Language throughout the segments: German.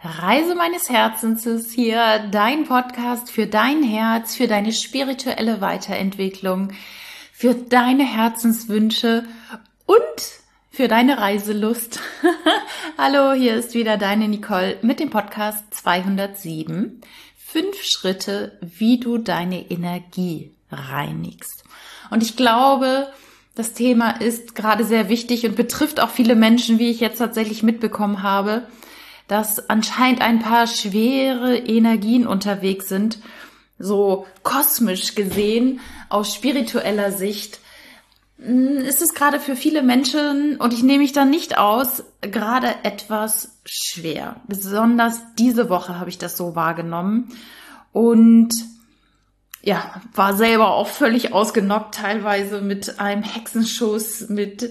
Reise meines Herzens ist hier dein Podcast für dein Herz, für deine spirituelle Weiterentwicklung, für deine Herzenswünsche und für deine Reiselust. Hallo, hier ist wieder deine Nicole mit dem Podcast 207. 5 Schritte, wie du deine Energie reinigst. Und ich glaube, das Thema ist gerade sehr wichtig und betrifft auch viele Menschen, wie ich jetzt tatsächlich mitbekommen habe, dass anscheinend ein paar schwere Energien unterwegs sind, so kosmisch gesehen, aus spiritueller Sicht. Ist es gerade für viele Menschen, und ich nehme mich da nicht aus, gerade etwas schwer. Besonders diese Woche habe ich das so wahrgenommen und ja, war selber auch völlig ausgenockt, teilweise mit einem Hexenschuss, mit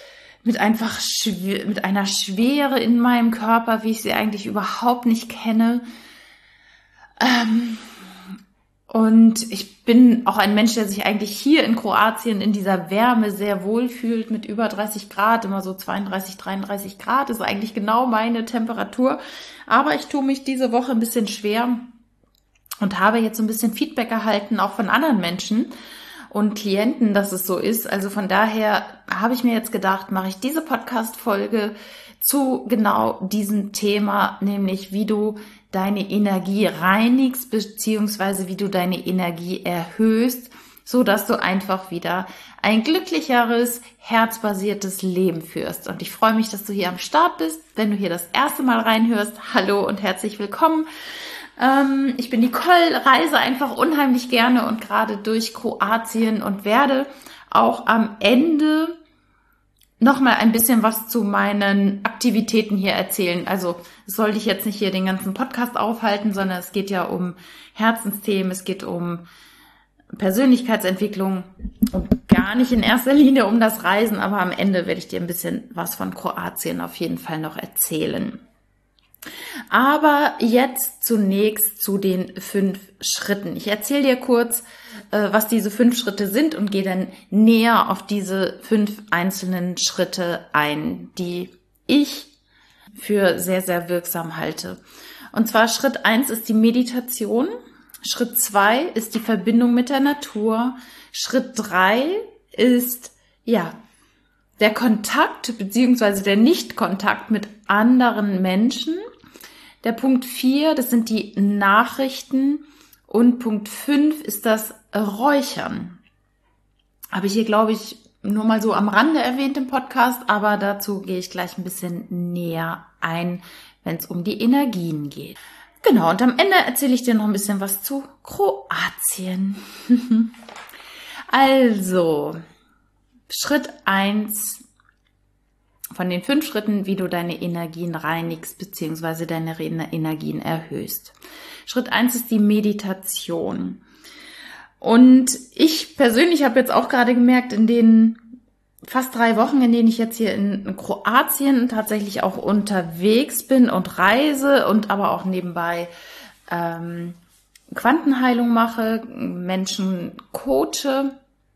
einer Schwere in meinem Körper, wie ich sie eigentlich überhaupt nicht kenne. Und ich bin auch ein Mensch, der sich eigentlich hier in Kroatien in dieser Wärme sehr wohl fühlt, mit über 30 Grad, immer so 32, 33 Grad, ist eigentlich genau meine Temperatur. Aber ich tue mich diese Woche ein bisschen schwer und habe jetzt so ein bisschen Feedback erhalten, auch von anderen Menschen und Klienten, dass es so ist. Also von daher habe ich mir jetzt gedacht, mache ich diese Podcast-Folge zu genau diesem Thema, nämlich wie du deine Energie reinigst, beziehungsweise wie du deine Energie erhöhst, so dass du einfach wieder ein glücklicheres, herzbasiertes Leben führst. Und ich freue mich, dass du hier am Start bist. Wenn du hier das erste Mal reinhörst, hallo und herzlich willkommen. Ich bin Nicole, reise einfach unheimlich gerne und gerade durch Kroatien und werde auch am Ende nochmal ein bisschen was zu meinen Aktivitäten hier erzählen. Also es soll dich jetzt nicht hier den ganzen Podcast aufhalten, sondern es geht ja um Herzensthemen, es geht um Persönlichkeitsentwicklung und gar nicht in erster Linie um das Reisen, aber am Ende werde ich dir ein bisschen was von Kroatien auf jeden Fall noch erzählen. Aber jetzt zunächst zu den 5 Schritten. Ich erzähle dir kurz, was diese 5 Schritte sind und gehe dann näher auf diese 5 einzelnen Schritte ein, die ich für sehr, sehr wirksam halte. Und zwar Schritt 1 ist die Meditation. Schritt 2 ist die Verbindung mit der Natur. Schritt 3 ist, der Kontakt bzw. der Nichtkontakt mit anderen Menschen. Der Punkt 4, das sind die Nachrichten. Und Punkt 5 ist das Räuchern. Habe ich hier, glaube ich, nur mal so am Rande erwähnt im Podcast, aber dazu gehe ich gleich ein bisschen näher ein, wenn es um die Energien geht. Genau, und am Ende erzähle ich dir noch ein bisschen was zu Kroatien. Also, Schritt 1 von den 5 Schritten, wie du deine Energien reinigst bzw. deine Energien erhöhst. Schritt 1 ist die Meditation. Und ich persönlich habe jetzt auch gerade gemerkt, in den fast 3 Wochen, in denen ich jetzt hier in Kroatien tatsächlich auch unterwegs bin und reise und aber auch nebenbei Quantenheilung mache, Menschen coache,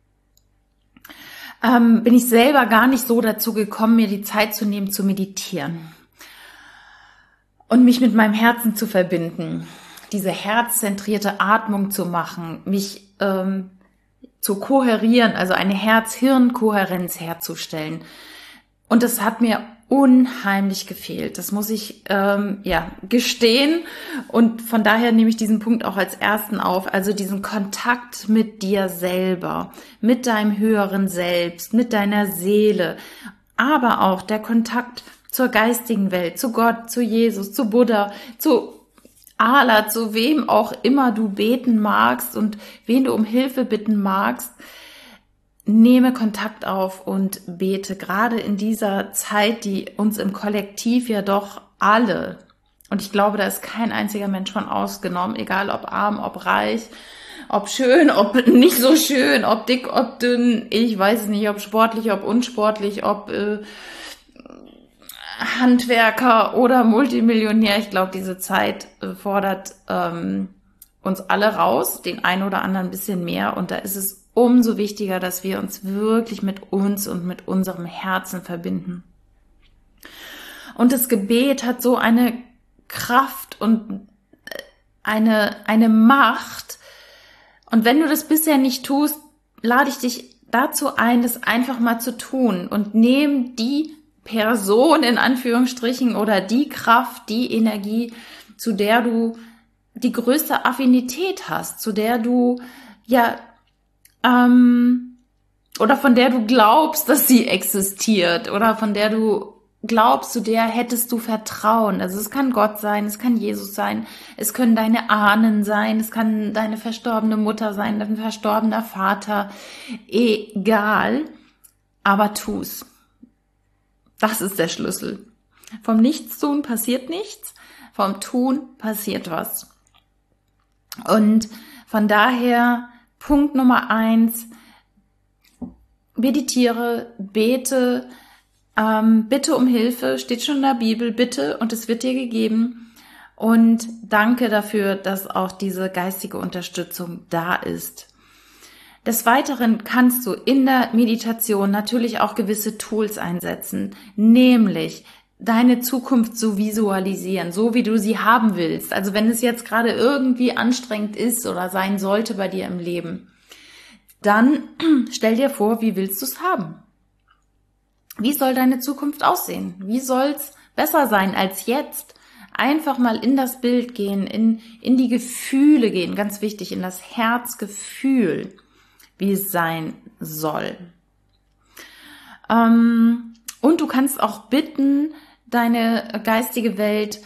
bin ich selber gar nicht so dazu gekommen, mir die Zeit zu nehmen, zu meditieren und mich mit meinem Herzen zu verbinden, diese herzzentrierte Atmung zu machen, mich zu kohärieren, also eine Herz-Hirn-Kohärenz herzustellen. Und das hat mir unheimlich gefehlt. Das muss ich gestehen. Und von daher nehme ich diesen Punkt auch als ersten auf. Also diesen Kontakt mit dir selber, mit deinem höheren Selbst, mit deiner Seele, aber auch der Kontakt zur geistigen Welt, zu Gott, zu Jesus, zu Buddha, zu Allah, zu wem auch immer du beten magst und wen du um Hilfe bitten magst. Nehme Kontakt auf und bete, gerade in dieser Zeit, die uns im Kollektiv ja doch alle, und ich glaube, da ist kein einziger Mensch von ausgenommen, egal ob arm, ob reich, ob schön, ob nicht so schön, ob dick, ob dünn, ich weiß es nicht, ob sportlich, ob unsportlich, ob Handwerker oder Multimillionär. Ich glaube, diese Zeit fordert uns alle raus, den einen oder anderen ein bisschen mehr, und da ist es umso wichtiger, dass wir uns wirklich mit uns und mit unserem Herzen verbinden. Und das Gebet hat so eine Kraft und eine Macht. Und wenn du das bisher nicht tust, lade ich dich dazu ein, das einfach mal zu tun und nimm die Person in Anführungsstrichen oder die Kraft, die Energie, zu der du die größte Affinität hast, zu der du oder von der du glaubst, dass sie existiert oder von der du glaubst, zu der hättest du Vertrauen. Also es kann Gott sein, es kann Jesus sein, es können deine Ahnen sein, es kann deine verstorbene Mutter sein, dein verstorbener Vater, egal, aber tu's. Das ist der Schlüssel. Vom Nichtstun passiert nichts, vom Tun passiert was. Und von daher Punkt Nummer 1, meditiere, bete, bitte um Hilfe, steht schon in der Bibel, bitte und es wird dir gegeben. Und danke dafür, dass auch diese geistige Unterstützung da ist. Des Weiteren kannst du in der Meditation natürlich auch gewisse Tools einsetzen, nämlich deine Zukunft zu visualisieren, so wie du sie haben willst. Also wenn es jetzt gerade irgendwie anstrengend ist oder sein sollte bei dir im Leben, dann stell dir vor, wie willst du es haben? Wie soll deine Zukunft aussehen? Wie soll es besser sein als jetzt? Einfach mal in das Bild gehen, in die Gefühle gehen, ganz wichtig, in das Herzgefühl, wie es sein soll. Und du kannst auch bitten, deine geistige Welt,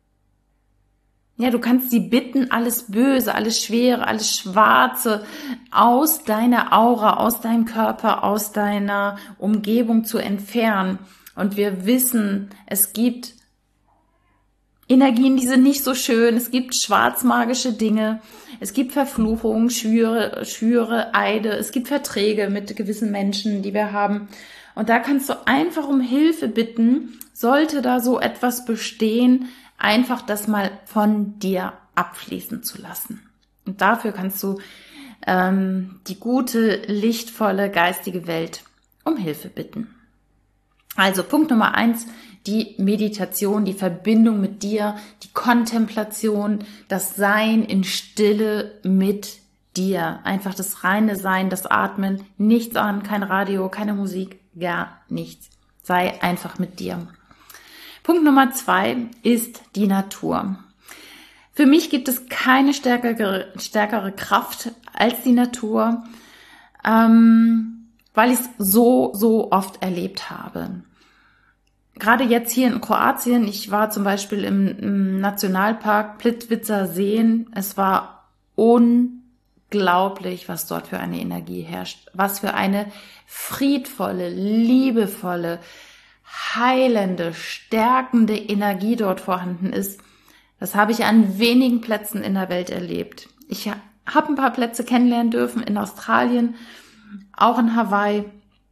du kannst sie bitten, alles Böse, alles Schwere, alles Schwarze aus deiner Aura, aus deinem Körper, aus deiner Umgebung zu entfernen. Und wir wissen, es gibt Energien, die sind nicht so schön, es gibt schwarzmagische Dinge, es gibt Verfluchungen, Schwüre, Eide, es gibt Verträge mit gewissen Menschen, die wir haben. Und da kannst du einfach um Hilfe bitten, sollte da so etwas bestehen, einfach das mal von dir abfließen zu lassen. Und dafür kannst du die gute, lichtvolle, geistige Welt um Hilfe bitten. Also Punkt Nummer 1, die Meditation, die Verbindung mit dir, die Kontemplation, das Sein in Stille mit dir. Einfach das reine Sein, das Atmen, nichts an, kein Radio, keine Musik, gar nichts. Sei einfach mit dir. Punkt Nummer 2 ist die Natur. Für mich gibt es keine stärkere Kraft als die Natur, weil ich es so oft erlebt habe. Gerade jetzt hier in Kroatien, ich war zum Beispiel im Nationalpark Plitvicer Seen, es war unglaublich, was dort für eine Energie herrscht, was für eine friedvolle, liebevolle, heilende, stärkende Energie dort vorhanden ist. Das habe ich an wenigen Plätzen in der Welt erlebt. Ich habe ein paar Plätze kennenlernen dürfen in Australien, auch in Hawaii,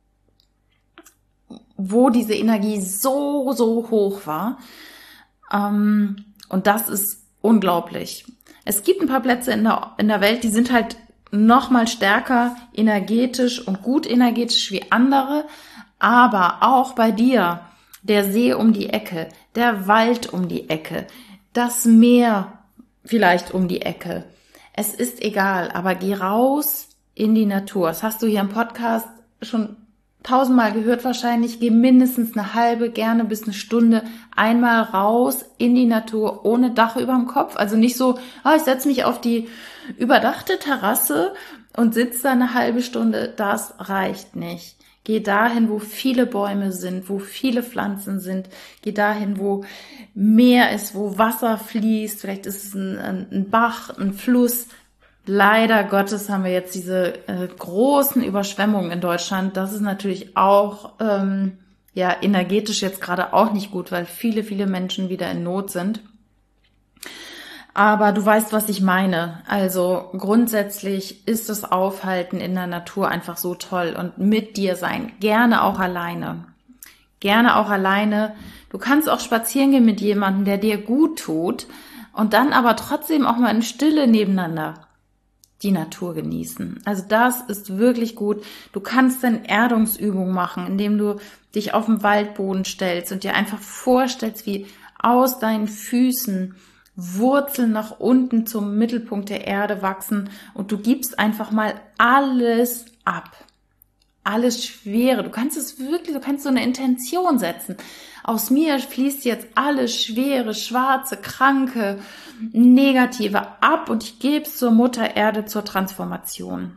wo diese Energie so hoch war. Und das ist unglaublich. Es gibt ein paar Plätze in der Welt, die sind halt noch mal stärker energetisch und gut energetisch wie andere. Aber auch bei dir, der See um die Ecke, der Wald um die Ecke, das Meer vielleicht um die Ecke. Es ist egal, aber geh raus in die Natur. Das hast du hier im Podcast schon 1000-mal gehört wahrscheinlich. Geh mindestens eine halbe, gerne bis eine Stunde einmal raus in die Natur ohne Dach überm Kopf. Also nicht so, ich setze mich auf die überdachte Terrasse und sitze da eine halbe Stunde. Das reicht nicht. Geh dahin, wo viele Bäume sind, wo viele Pflanzen sind. Geh dahin, wo Meer ist, wo Wasser fließt. Vielleicht ist es ein Bach, ein Fluss. Leider Gottes haben wir jetzt diese großen Überschwemmungen in Deutschland. Das ist natürlich auch energetisch jetzt gerade auch nicht gut, weil viele Menschen wieder in Not sind. Aber du weißt, was ich meine. Also grundsätzlich ist das Aufhalten in der Natur einfach so toll und mit dir sein. Gerne auch alleine. Gerne auch alleine. Du kannst auch spazieren gehen mit jemandem, der dir gut tut und dann aber trotzdem auch mal in Stille nebeneinander die Natur genießen. Also das ist wirklich gut. Du kannst dann Erdungsübungen machen, indem du dich auf den Waldboden stellst und dir einfach vorstellst, wie aus deinen Füßen Wurzeln nach unten zum Mittelpunkt der Erde wachsen und du gibst einfach mal alles ab. Alles Schwere. Du kannst so eine Intention setzen. Aus mir fließt jetzt alles Schwere, Schwarze, Kranke, Negative ab und ich gebe es zur Mutter Erde zur Transformation.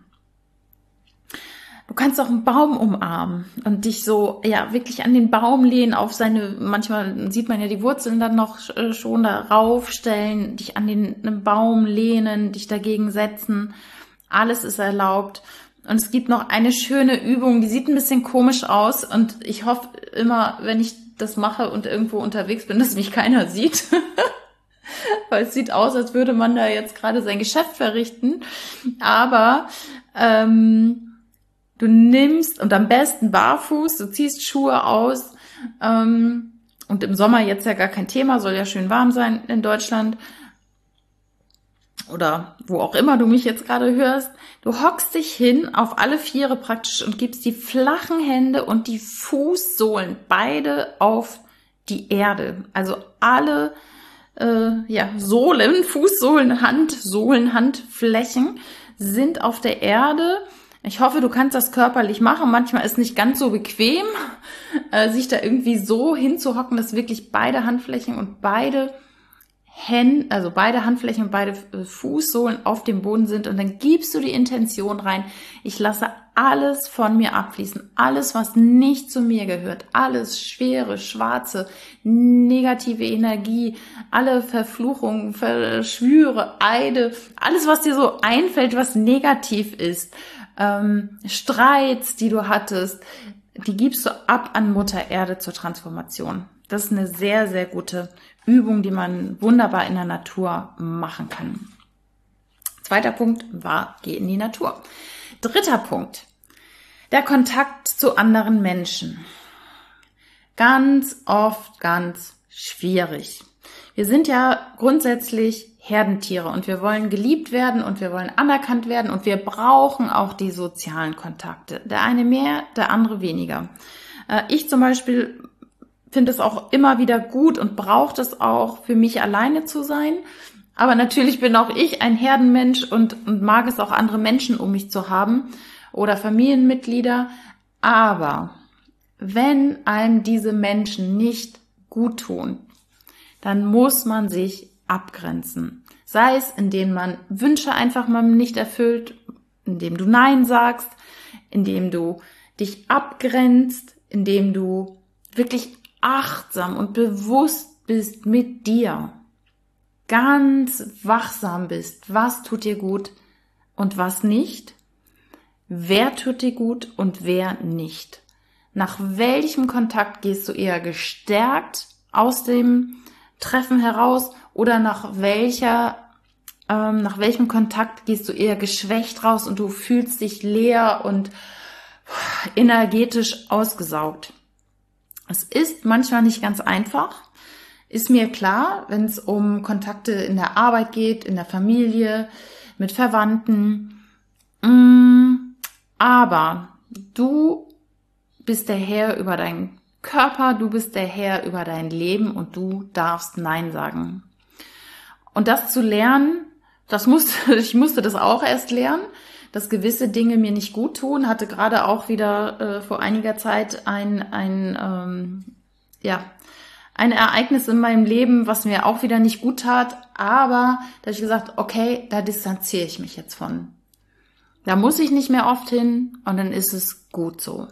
Du kannst auch einen Baum umarmen und dich so, wirklich an den Baum lehnen, manchmal sieht man ja die Wurzeln dann noch schon darauf stellen, dich an den Baum lehnen, dich dagegen setzen. Alles ist erlaubt. Und es gibt noch eine schöne Übung, die sieht ein bisschen komisch aus und ich hoffe immer, wenn ich das mache und irgendwo unterwegs bin, dass mich keiner sieht. Weil es sieht aus, als würde man da jetzt gerade sein Geschäft verrichten. Aber du nimmst, und am besten barfuß, du ziehst Schuhe aus, und im Sommer jetzt ja gar kein Thema, soll ja schön warm sein in Deutschland oder wo auch immer du mich jetzt gerade hörst. Du hockst dich hin auf alle Viere praktisch und gibst die flachen Hände und die Fußsohlen beide auf die Erde. Also alle Sohlen, Fußsohlen, Handflächen sind auf der Erde. Ich hoffe, du kannst das körperlich machen. Manchmal ist es nicht ganz so bequem, sich da irgendwie so hinzuhocken, dass wirklich beide Handflächen und beide Handflächen und beide Fußsohlen auf dem Boden sind. Und dann gibst du die Intention rein. Ich lasse alles von mir abfließen. Alles, was nicht zu mir gehört. Alles Schwere, Schwarze, negative Energie, alle Verfluchungen, Verschwüre, Eide, alles, was dir so einfällt, was negativ ist. Streits, die du hattest, die gibst du ab an Mutter Erde zur Transformation. Das ist eine sehr, sehr gute Übung, die man wunderbar in der Natur machen kann. Zweiter Punkt war, geh in die Natur. Dritter Punkt, der Kontakt zu anderen Menschen. Ganz oft ganz schwierig. Wir sind ja grundsätzlich Herdentiere und wir wollen geliebt werden und wir wollen anerkannt werden und wir brauchen auch die sozialen Kontakte. Der eine mehr, der andere weniger. Ich zum Beispiel finde es auch immer wieder gut und brauche es auch, für mich alleine zu sein. Aber natürlich bin auch ich ein Herdenmensch und mag es auch, andere Menschen um mich zu haben oder Familienmitglieder. Aber wenn einem diese Menschen nicht gut tun, dann muss man sich abgrenzen. Sei es, indem man Wünsche einfach mal nicht erfüllt, indem du Nein sagst, indem du dich abgrenzt, indem du wirklich achtsam und bewusst bist mit dir. Ganz wachsam bist, was tut dir gut und was nicht, wer tut dir gut und wer nicht. Nach welchem Kontakt gehst du eher gestärkt aus dem Treffen heraus oder nach welchem Kontakt gehst du eher geschwächt raus und du fühlst dich leer und energetisch ausgesaugt. Es ist manchmal nicht ganz einfach, ist mir klar, wenn es um Kontakte in der Arbeit geht, in der Familie, mit Verwandten. Aber du bist der Herr über deinen Körper, du bist der Herr über dein Leben und du darfst Nein sagen. Und das zu lernen, ich musste das auch erst lernen, dass gewisse Dinge mir nicht gut tun, hatte gerade auch wieder vor einiger Zeit ein Ereignis in meinem Leben, was mir auch wieder nicht gut tat, aber da habe ich gesagt, okay, da distanziere ich mich jetzt von. Da muss ich nicht mehr oft hin und dann ist es gut so.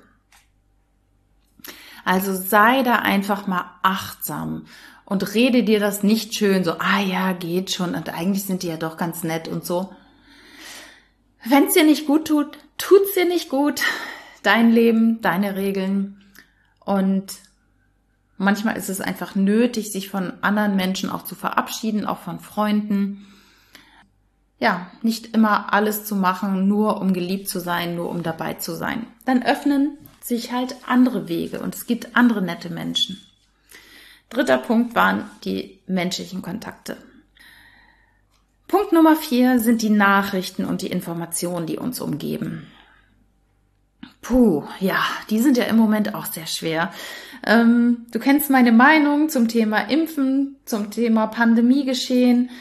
Also sei da einfach mal achtsam und rede dir das nicht schön so, geht schon und eigentlich sind die ja doch ganz nett und so. Wenn es dir nicht gut tut, tut's dir nicht gut. Dein Leben, deine Regeln. Und manchmal ist es einfach nötig, sich von anderen Menschen auch zu verabschieden, auch von Freunden. Ja, nicht immer alles zu machen, nur um geliebt zu sein, nur um dabei zu sein. Dann öffnen sich halt andere Wege und es gibt andere nette Menschen. Dritter Punkt waren die menschlichen Kontakte. Punkt Nummer 4 sind die Nachrichten und die Informationen, die uns umgeben. Puh, ja, die sind ja im Moment auch sehr schwer. Du kennst meine Meinung zum Thema Impfen, zum Thema Pandemiegeschehen.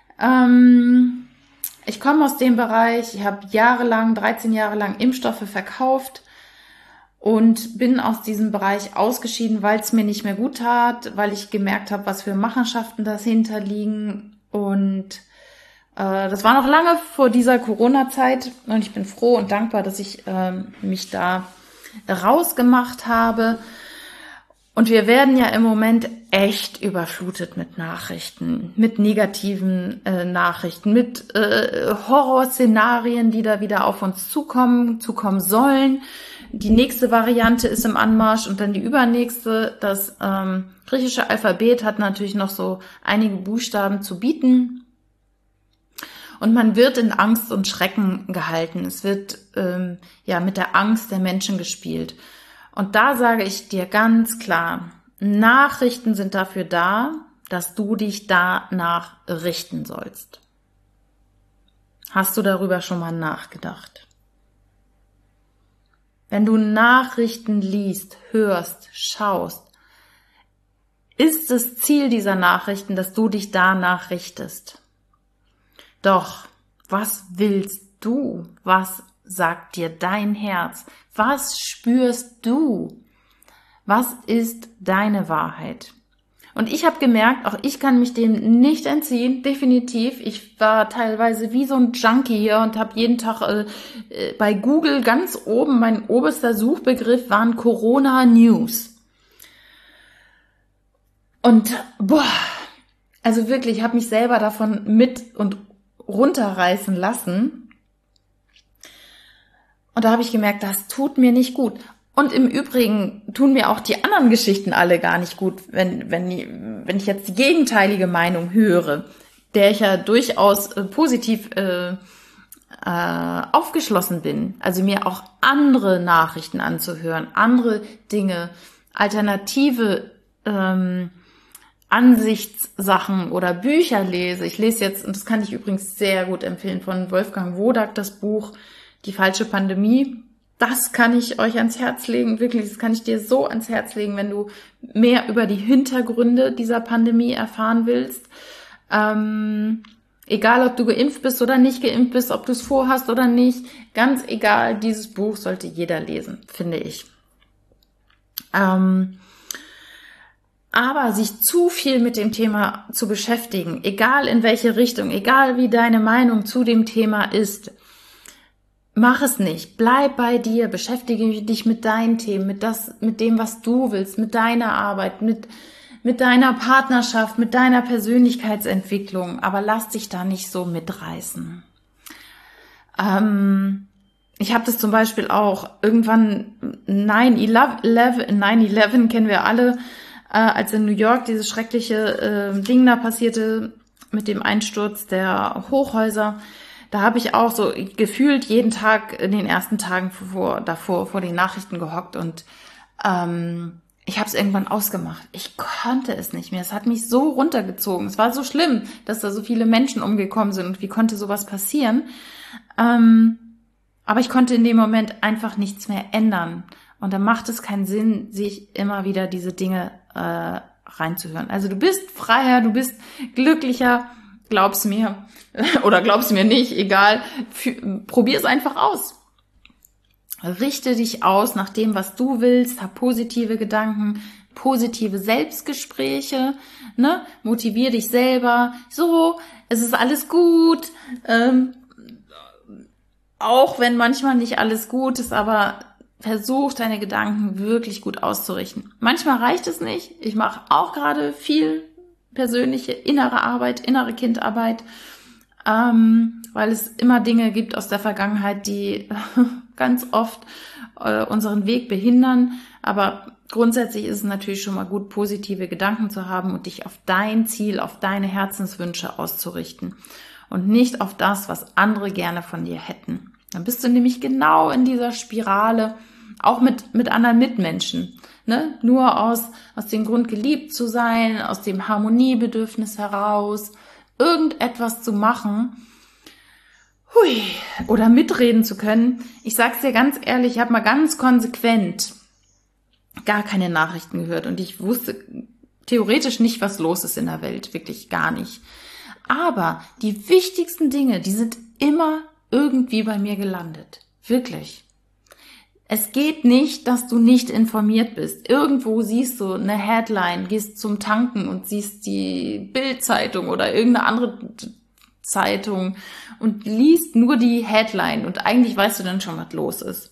Ich komme aus dem Bereich, ich habe 13 Jahre lang Impfstoffe verkauft und bin aus diesem Bereich ausgeschieden, weil es mir nicht mehr gut tat, weil ich gemerkt habe, was für Machenschaften dahinter liegen. Und das war noch lange vor dieser Corona-Zeit und ich bin froh und dankbar, dass ich mich da rausgemacht habe. Und wir werden ja im Moment echt überflutet mit Nachrichten, mit negativen Nachrichten, mit Horrorszenarien, die da wieder auf uns zukommen sollen. Die nächste Variante ist im Anmarsch und dann die übernächste. Das griechische Alphabet hat natürlich noch so einige Buchstaben zu bieten. Und man wird in Angst und Schrecken gehalten. Es wird mit der Angst der Menschen gespielt. Und da sage ich dir ganz klar, Nachrichten sind dafür da, dass du dich danach richten sollst. Hast du darüber schon mal nachgedacht? Wenn du Nachrichten liest, hörst, schaust, ist das Ziel dieser Nachrichten, dass du dich danach richtest. Doch, was willst du? Was sagt dir dein Herz? Was spürst du? Was ist deine Wahrheit? Und ich habe gemerkt, auch ich kann mich dem nicht entziehen, definitiv. Ich war teilweise wie so ein Junkie hier und habe jeden Tag bei Google ganz oben, mein oberster Suchbegriff waren Corona-News. Und also wirklich, ich habe mich selber davon mit und runterreißen lassen. Und da habe ich gemerkt, das tut mir nicht gut. Und im Übrigen tun mir auch die anderen Geschichten alle gar nicht gut, wenn ich jetzt die gegenteilige Meinung höre, der ich ja durchaus positiv aufgeschlossen bin. Also mir auch andere Nachrichten anzuhören, andere Dinge, alternative Ansichtssachen oder Bücher lese. Ich lese jetzt, und das kann ich übrigens sehr gut empfehlen, von Wolfgang Wodak, das Buch Die falsche Pandemie. Das kann ich euch ans Herz legen, wirklich, das kann ich dir so ans Herz legen, wenn du mehr über die Hintergründe dieser Pandemie erfahren willst. Egal, ob du geimpft bist oder nicht geimpft bist, ob du es vorhast oder nicht, ganz egal, dieses Buch sollte jeder lesen, finde ich. Aber sich zu viel mit dem Thema zu beschäftigen, egal in welche Richtung, egal wie deine Meinung zu dem Thema ist, mach es nicht. Bleib bei dir, beschäftige dich mit deinen Themen, mit dem, was du willst, mit deiner Arbeit, mit deiner Partnerschaft, mit deiner Persönlichkeitsentwicklung, aber lass dich da nicht so mitreißen. Ich habe das zum Beispiel auch irgendwann 9/11 kennen wir alle, als in New York dieses schreckliche Ding da passierte mit dem Einsturz der Hochhäuser. Da habe ich auch so gefühlt jeden Tag in den ersten Tagen davor vor den Nachrichten gehockt und ich habe es irgendwann ausgemacht. Ich konnte es nicht mehr. Es hat mich so runtergezogen. Es war so schlimm, dass da so viele Menschen umgekommen sind und wie konnte sowas passieren? Aber ich konnte in dem Moment einfach nichts mehr ändern. Und dann macht es keinen Sinn, sich immer wieder diese Dinge reinzuhören. Also du bist freier, du bist glücklicher, glaub's mir oder glaub's mir nicht, egal. Probier es einfach aus. Richte dich aus nach dem, was du willst, hab positive Gedanken, positive Selbstgespräche, ne? Motivier dich selber. So, es ist alles gut. Auch wenn manchmal nicht alles gut ist, aber versuch deine Gedanken wirklich gut auszurichten. Manchmal reicht es nicht. Ich mache auch gerade viel persönliche innere Arbeit, innere Kindarbeit, weil es immer Dinge gibt aus der Vergangenheit, die ganz oft unseren Weg behindern. Aber grundsätzlich ist es natürlich schon mal gut, positive Gedanken zu haben und dich auf dein Ziel, auf deine Herzenswünsche auszurichten und nicht auf das, was andere gerne von dir hätten. Dann bist du nämlich genau in dieser Spirale, auch mit anderen Mitmenschen, ne? Nur aus dem Grund, geliebt zu sein, aus dem Harmoniebedürfnis heraus, irgendetwas zu machen, Hui, oder mitreden zu können. Ich sag's dir ganz ehrlich, ich habe mal ganz konsequent gar keine Nachrichten gehört und ich wusste theoretisch nicht, was los ist in der Welt, wirklich gar nicht. Aber die wichtigsten Dinge, die sind immer irgendwie bei mir gelandet. Wirklich. Es geht nicht, dass du nicht informiert bist. Irgendwo siehst du eine Headline, gehst zum Tanken und siehst die Bild-Zeitung oder irgendeine andere Zeitung und liest nur die Headline und eigentlich weißt du dann schon, was los ist.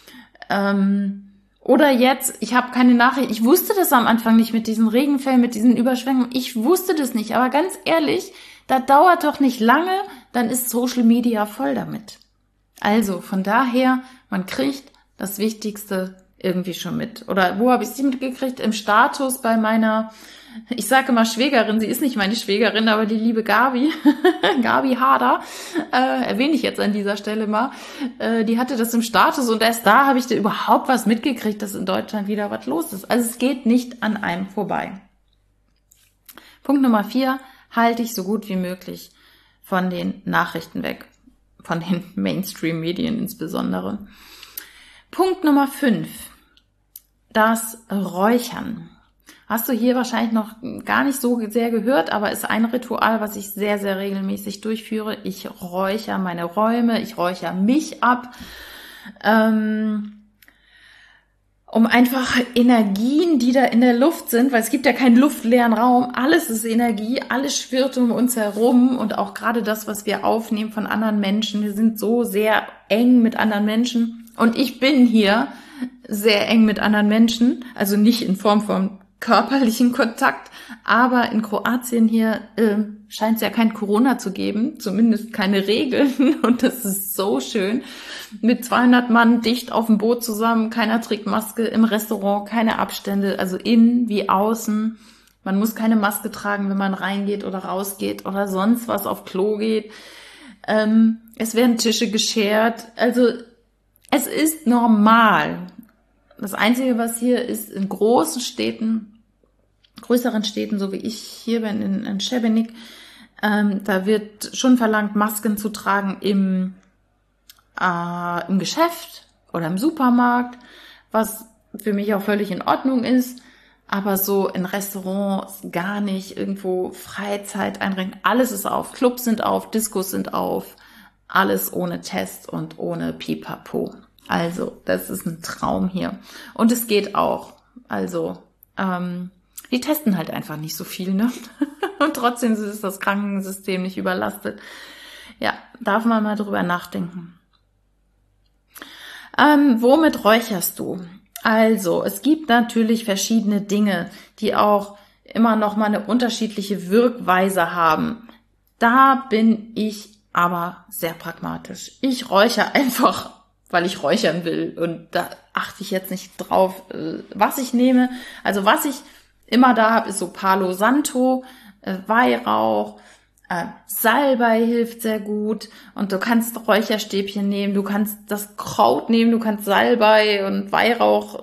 Oder jetzt, ich habe keine Nachricht, ich wusste das am Anfang nicht mit diesen Regenfällen, mit diesen Überschwemmungen, ich wusste das nicht, aber ganz ehrlich, da dauert doch nicht lange, dann ist Social Media voll damit. Also von daher, man kriegt das Wichtigste irgendwie schon mit. Oder wo habe ich sie mitgekriegt? Im Status bei meiner, ich sage immer Schwägerin, sie ist nicht meine Schwägerin, aber die liebe Gabi, Gabi Hader, erwähne ich jetzt an dieser Stelle mal, die hatte das im Status und erst da habe ich da überhaupt was mitgekriegt, dass in Deutschland wieder was los ist. Also es geht nicht an einem vorbei. Punkt Nummer 4, halte ich so gut wie möglich von den Nachrichten weg, von den Mainstream-Medien insbesondere. Punkt Nummer 5, das Räuchern. Hast du hier wahrscheinlich noch gar nicht so sehr gehört, aber ist ein Ritual, was ich sehr, sehr regelmäßig durchführe. Ich räuchere meine Räume, ich räuchere mich ab, um einfach Energien, die da in der Luft sind, weil es gibt ja keinen luftleeren Raum, alles ist Energie, alles schwirrt um uns herum und auch gerade das, was wir aufnehmen von anderen Menschen, wir sind so sehr eng mit anderen Menschen und ich bin hier sehr eng mit anderen Menschen, also nicht in Form von körperlichen Kontakt, aber in Kroatien hier scheint es ja kein Corona zu geben, zumindest keine Regeln und das ist so schön. Mit 200 Mann dicht auf dem Boot zusammen, keiner trägt Maske, im Restaurant keine Abstände, also innen wie außen. Man muss keine Maske tragen, wenn man reingeht oder rausgeht oder sonst was auf Klo geht. Es werden Tische geschert, also es ist normal. Das Einzige, was hier ist, in großen Städten, größeren Städten, so wie ich hier bin, in Šebenik, da wird schon verlangt, Masken zu tragen im Geschäft oder im Supermarkt, was für mich auch völlig in Ordnung ist, aber so in Restaurants gar nicht, irgendwo Freizeit einbringen, alles ist auf, Clubs sind auf, Diskos sind auf, alles ohne Test und ohne Pipapo. Also, das ist ein Traum hier. Und es geht auch. Also, die testen halt einfach nicht so viel, ne? Und trotzdem ist das Krankensystem nicht überlastet. Ja, darf man mal drüber nachdenken. Womit räucherst du? Also, es gibt natürlich verschiedene Dinge, die auch immer noch mal eine unterschiedliche Wirkweise haben. Da bin ich aber sehr pragmatisch. Ich räuchere einfach, weil ich räuchern will. Und da achte ich jetzt nicht drauf, was ich nehme. Also was ich immer da habe, ist so Palo Santo, Weihrauch, Salbei hilft sehr gut. Und du kannst Räucherstäbchen nehmen, du kannst das Kraut nehmen, du kannst Salbei und Weihrauch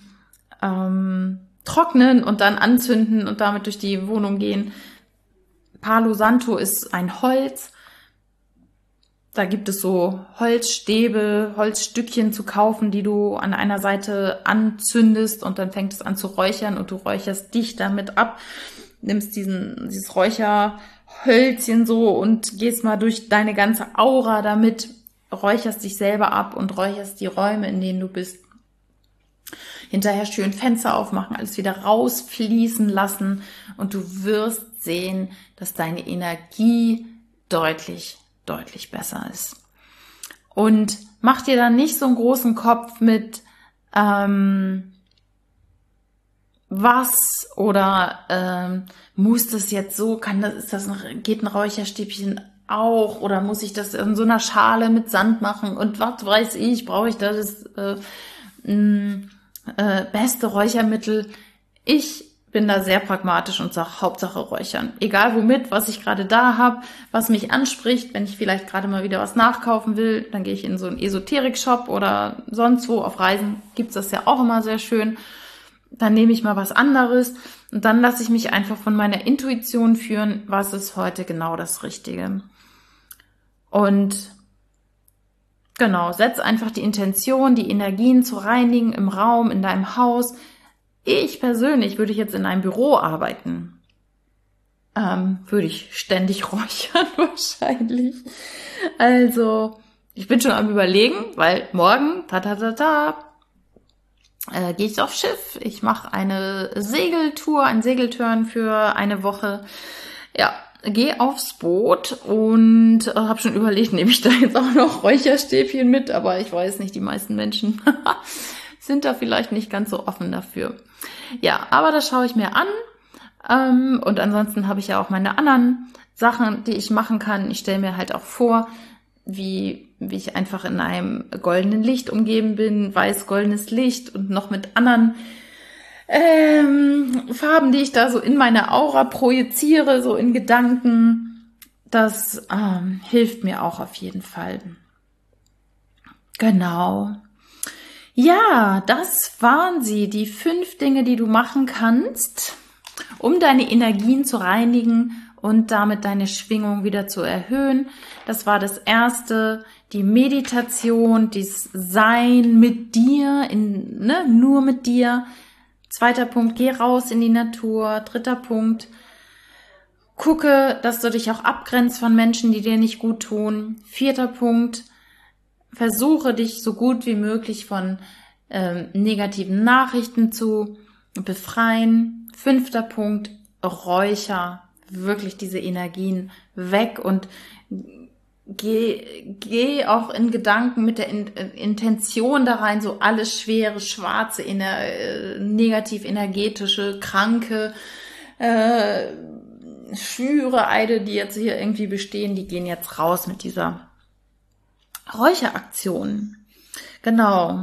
trocknen und dann anzünden und damit durch die Wohnung gehen. Palo Santo ist ein Holz. Da gibt es so Holzstäbe, Holzstückchen zu kaufen, die du an einer Seite anzündest und dann fängt es an zu räuchern und du räucherst dich damit ab, nimmst dieses Räucherhölzchen so und gehst mal durch deine ganze Aura damit, räucherst dich selber ab und räucherst die Räume, in denen du bist. Hinterher schön Fenster aufmachen, alles wieder rausfließen lassen und du wirst sehen, dass deine Energie deutlich besser ist. Und mach dir dann nicht so einen großen Kopf mit was oder muss das jetzt so, geht ein Räucherstäbchen auch oder muss ich das in so einer Schale mit Sand machen und was weiß ich, brauche ich da das beste Räuchermittel? Ich bin da sehr pragmatisch und sage, Hauptsache räuchern. Egal womit, was ich gerade da habe, was mich anspricht, wenn ich vielleicht gerade mal wieder was nachkaufen will, dann gehe ich in so einen Esoterik-Shop oder sonst wo. Auf Reisen gibt's das ja auch immer sehr schön. Dann nehme ich mal was anderes und dann lasse ich mich einfach von meiner Intuition führen, was ist heute genau das Richtige. Und Genau, setz einfach die Intention, die Energien zu reinigen im Raum, in deinem Haus. Ich persönlich würde jetzt in einem Büro arbeiten. Würde ich ständig räuchern wahrscheinlich. Also, ich bin schon am Überlegen, weil morgen, gehe ich aufs Schiff. Ich mache eine Segeltour, einen Segeltörn für eine Woche. Ja, gehe aufs Boot und habe schon überlegt, nehme ich da jetzt auch noch Räucherstäbchen mit, aber ich weiß nicht, die meisten Menschen sind da vielleicht nicht ganz so offen dafür. Ja, aber das schaue ich mir an. Und ansonsten habe ich ja auch meine anderen Sachen, die ich machen kann. Ich stelle mir halt auch vor, wie ich einfach in einem goldenen Licht umgeben bin, weiß-goldenes Licht und noch mit anderen Farben, die ich da so in meine Aura projiziere, so in Gedanken. Das hilft mir auch auf jeden Fall. Genau. Ja, das waren sie, die 5 Dinge, die du machen kannst, um deine Energien zu reinigen und damit deine Schwingung wieder zu erhöhen. Das war das erste, die Meditation, dieses Sein mit dir, nur mit dir. 2. Punkt, geh raus in die Natur. 3. Punkt, gucke, dass du dich auch abgrenzt von Menschen, die dir nicht gut tun. 4. Punkt, versuche dich so gut wie möglich von negativen Nachrichten zu befreien. 5. Punkt, räucher wirklich diese Energien weg und geh auch in Gedanken mit der Intention da rein, so alles schwere, schwarze, negativ energetische, kranke, Schwüre, Eide, die jetzt hier irgendwie bestehen, die gehen jetzt raus mit dieser Räucheraktion. Genau.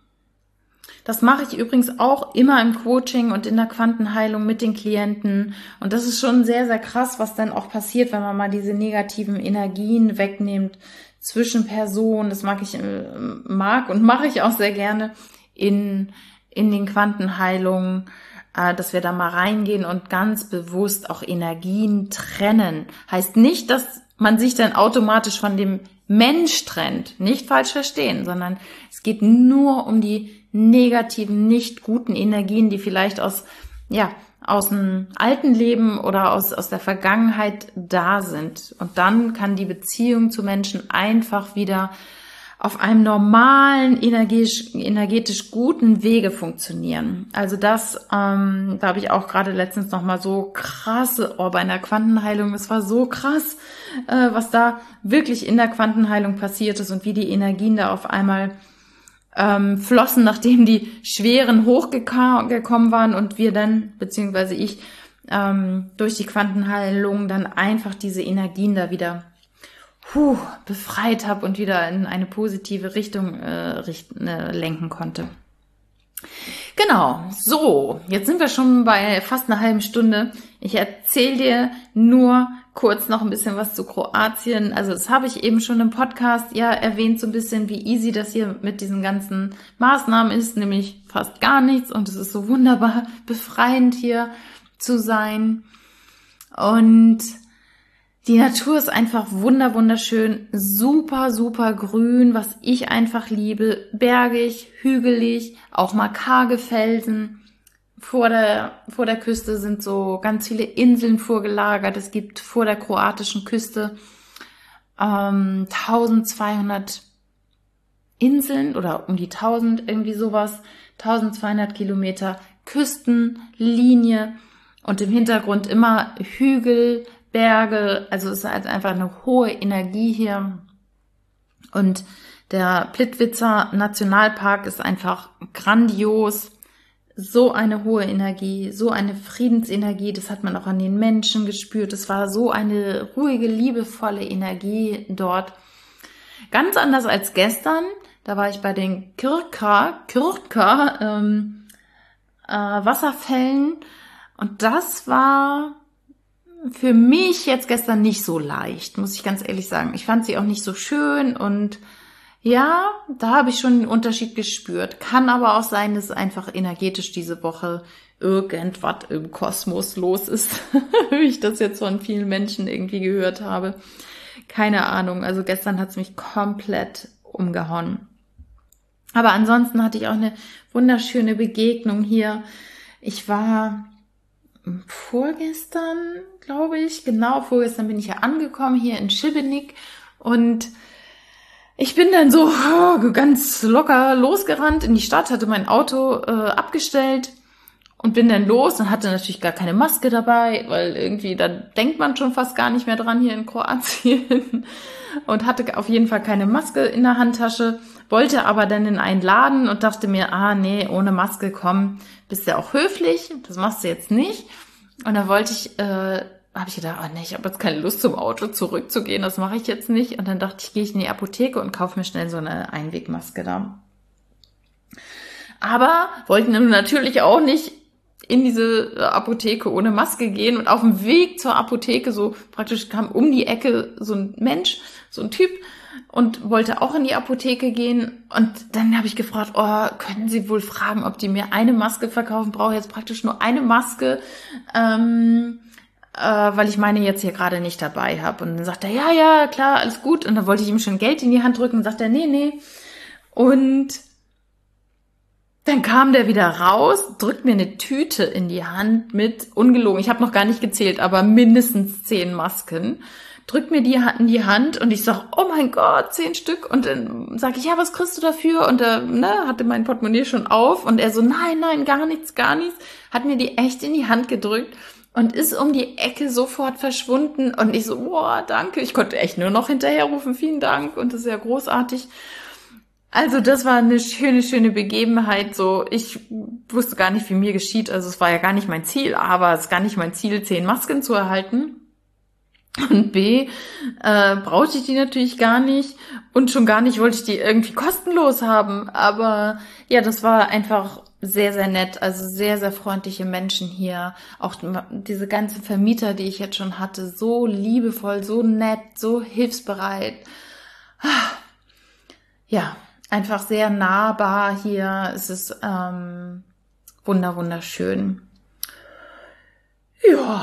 Das mache ich übrigens auch immer im Coaching und in der Quantenheilung mit den Klienten. Und das ist schon sehr, sehr krass, was dann auch passiert, wenn man mal diese negativen Energien wegnimmt zwischen Personen. Das mag und mache ich auch sehr gerne in den Quantenheilungen, dass wir da mal reingehen und ganz bewusst auch Energien trennen. Heißt nicht, dass man sich dann automatisch von dem Mensch trennt. Nicht falsch verstehen, sondern es geht nur um die negativen, nicht guten Energien, die vielleicht aus dem alten Leben oder aus der Vergangenheit da sind. Und dann kann die Beziehung zu Menschen einfach wieder auf einem normalen, energetisch guten Wege funktionieren. Also das, da habe ich auch gerade letztens noch mal so krasse, bei einer Quantenheilung, es war so krass, was da wirklich in der Quantenheilung passiert ist und wie die Energien da auf einmal flossen, nachdem die Schweren hochgekommen waren und wir dann, beziehungsweise ich, durch die Quantenheilung dann einfach diese Energien da wieder befreit habe und wieder in eine positive Richtung lenken konnte. Genau, so, jetzt sind wir schon bei fast einer halben Stunde. Ich erzähle dir nur kurz noch ein bisschen was zu Kroatien. Also das habe ich eben schon im Podcast erwähnt, so ein bisschen, wie easy das hier mit diesen ganzen Maßnahmen ist, nämlich fast gar nichts. Und es ist so wunderbar befreiend hier zu sein. Und die Natur ist einfach wunderschön, super, super grün, was ich einfach liebe. Bergig, hügelig, auch mal karge Felsen. Vor der Küste sind so ganz viele Inseln vorgelagert. Es gibt vor der kroatischen Küste 1200 Inseln oder um die 1000, irgendwie sowas. 1200 Kilometer Küstenlinie und im Hintergrund immer Hügel, Berge, also es ist halt einfach eine hohe Energie hier. Und der Plitvicer Nationalpark ist einfach grandios. So eine hohe Energie, so eine Friedensenergie, das hat man auch an den Menschen gespürt. Es war so eine ruhige, liebevolle Energie dort. Ganz anders als gestern, da war ich bei den Krka Wasserfällen und das war für mich jetzt gestern nicht so leicht, muss ich ganz ehrlich sagen. Ich fand sie auch nicht so schön und ja, da habe ich schon einen Unterschied gespürt. Kann aber auch sein, dass einfach energetisch diese Woche irgendwas im Kosmos los ist, wie ich das jetzt von vielen Menschen irgendwie gehört habe. Keine Ahnung, also gestern hat es mich komplett umgehauen. Aber ansonsten hatte ich auch eine wunderschöne Begegnung hier. Ich war vorgestern, glaube ich, vorgestern bin ich ja angekommen hier in Šibenik und ich bin dann so ganz locker losgerannt in die Stadt, hatte mein Auto abgestellt und bin dann los und hatte natürlich gar keine Maske dabei, weil irgendwie, da denkt man schon fast gar nicht mehr dran hier in Kroatien und hatte auf jeden Fall keine Maske in der Handtasche, wollte aber dann in einen Laden und dachte mir, nee, ohne Maske, komm, bist ja auch höflich, das machst du jetzt nicht. Und dann habe ich gedacht, ich habe jetzt keine Lust zum Auto zurückzugehen, das mache ich jetzt nicht. Und dann dachte ich, gehe ich in die Apotheke und kaufe mir schnell so eine Einwegmaske da. Aber wollten natürlich auch nicht in diese Apotheke ohne Maske gehen. Und auf dem Weg zur Apotheke, so praktisch kam um die Ecke so ein Mensch, so ein Typ, und wollte auch in die Apotheke gehen. Und dann habe ich gefragt, können Sie wohl fragen, ob die mir eine Maske verkaufen? Brauche jetzt praktisch nur eine Maske, weil ich meine jetzt hier gerade nicht dabei habe. Und dann sagt er, ja, klar, alles gut. Und dann wollte ich ihm schon Geld in die Hand drücken und sagt er, nee. Und dann kam der wieder raus, drückt mir eine Tüte in die Hand mit, ungelogen, ich habe noch gar nicht gezählt, aber mindestens 10 Masken. Drückt mir die in die Hand und ich sag, oh mein Gott, 10 Stück. Und dann sage ich, ja, was kriegst du dafür? Und er hatte mein Portemonnaie schon auf und er so, nein, gar nichts. Hat mir die echt in die Hand gedrückt und ist um die Ecke sofort verschwunden. Und ich so, boah, danke. Ich konnte echt nur noch hinterherrufen, vielen Dank. Und das ist ja großartig. Also das war eine schöne Begebenheit. So, ich wusste gar nicht, wie mir geschieht. Also es war ja gar nicht mein Ziel, aber es ist gar nicht mein Ziel, 10 Masken zu erhalten. Und B, brauchte ich die natürlich gar nicht und schon gar nicht wollte ich die irgendwie kostenlos haben. Aber ja, das war einfach sehr, sehr nett. Also sehr, sehr freundliche Menschen hier. Auch diese ganzen Vermieter, die ich jetzt schon hatte, so liebevoll, so nett, so hilfsbereit. Ja, einfach sehr nahbar hier. Es ist wunderschön. Ja.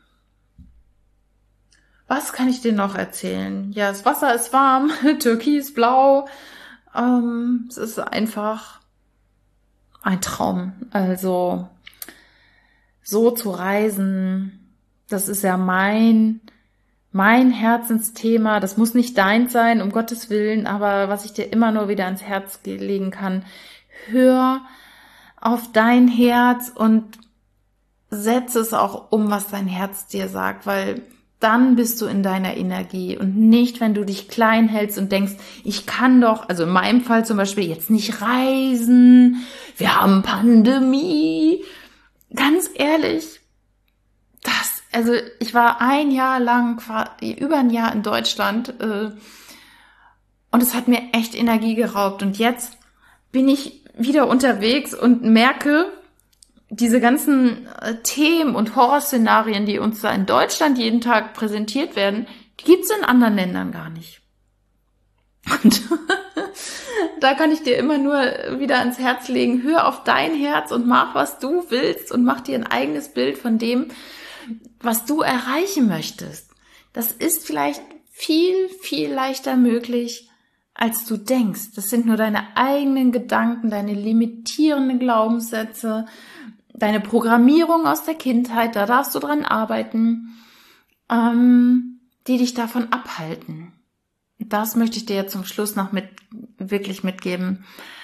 Was kann ich dir noch erzählen? Ja, das Wasser ist warm, türkisblau. Es ist einfach ein Traum. Also so zu reisen, das ist ja mein Herzensthema. Das muss nicht deins sein, um Gottes Willen, aber was ich dir immer nur wieder ans Herz legen kann, hör auf dein Herz und setze es auch um, was dein Herz dir sagt, weil dann bist du in deiner Energie und nicht, wenn du dich klein hältst und denkst, ich kann doch, also in meinem Fall zum Beispiel, jetzt nicht reisen, wir haben Pandemie. Ganz ehrlich, also ich war ein Jahr lang, über ein Jahr in Deutschland und es hat mir echt Energie geraubt und jetzt bin ich wieder unterwegs und merke, diese ganzen Themen und Horrorszenarien, die uns da in Deutschland jeden Tag präsentiert werden, die gibt's in anderen Ländern gar nicht. Und da kann ich dir immer nur wieder ans Herz legen, hör auf dein Herz und mach, was du willst und mach dir ein eigenes Bild von dem, was du erreichen möchtest. Das ist vielleicht viel, viel leichter möglich, als du denkst. Das sind nur deine eigenen Gedanken, deine limitierenden Glaubenssätze, deine Programmierung aus der Kindheit, da darfst du dran arbeiten, die dich davon abhalten. Das möchte ich dir jetzt zum Schluss noch wirklich mitgeben.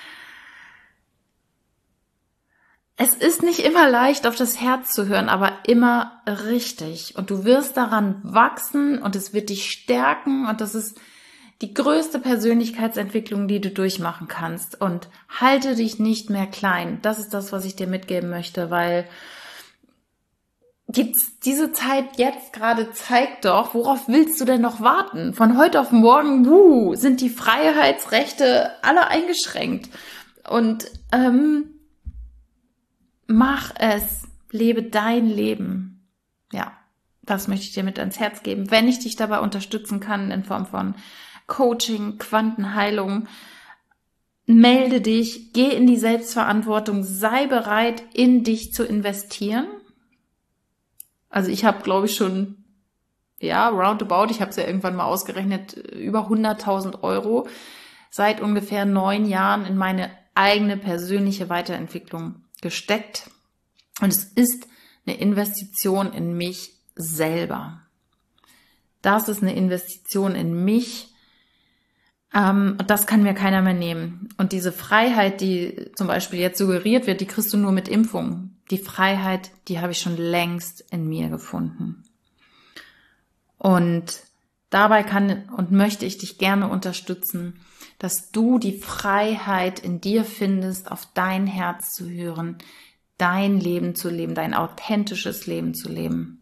Es ist nicht immer leicht, auf das Herz zu hören, aber immer richtig. Und du wirst daran wachsen und es wird dich stärken und das ist die größte Persönlichkeitsentwicklung, die du durchmachen kannst. Und halte dich nicht mehr klein. Das ist das, was ich dir mitgeben möchte, weil diese Zeit jetzt gerade zeigt doch, worauf willst du denn noch warten? Von heute auf morgen, sind die Freiheitsrechte alle eingeschränkt. Und mach es, lebe dein Leben. Ja, das möchte ich dir mit ans Herz geben. Wenn ich dich dabei unterstützen kann in Form von Coaching, Quantenheilung, melde dich, geh in die Selbstverantwortung, sei bereit, in dich zu investieren. Also ich habe, glaube ich, schon, roundabout, ich habe es ja irgendwann mal ausgerechnet, über 100.000 Euro seit ungefähr 9 Jahren in meine eigene persönliche Weiterentwicklung gesteckt. Und es ist eine Investition in mich selber. Das ist eine Investition in mich. Und das kann mir keiner mehr nehmen. Und diese Freiheit, die zum Beispiel jetzt suggeriert wird, die kriegst du nur mit Impfungen. Die Freiheit, die habe ich schon längst in mir gefunden. Und dabei kann und möchte ich dich gerne unterstützen, dass du die Freiheit in dir findest, auf dein Herz zu hören, dein Leben zu leben, dein authentisches Leben zu leben.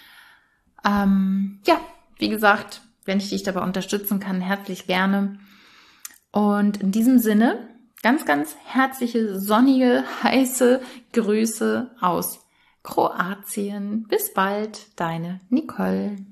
Wie gesagt, wenn ich dich dabei unterstützen kann, herzlich gerne. Und in diesem Sinne, ganz, ganz herzliche, sonnige, heiße Grüße aus Kroatien. Bis bald, deine Nicole.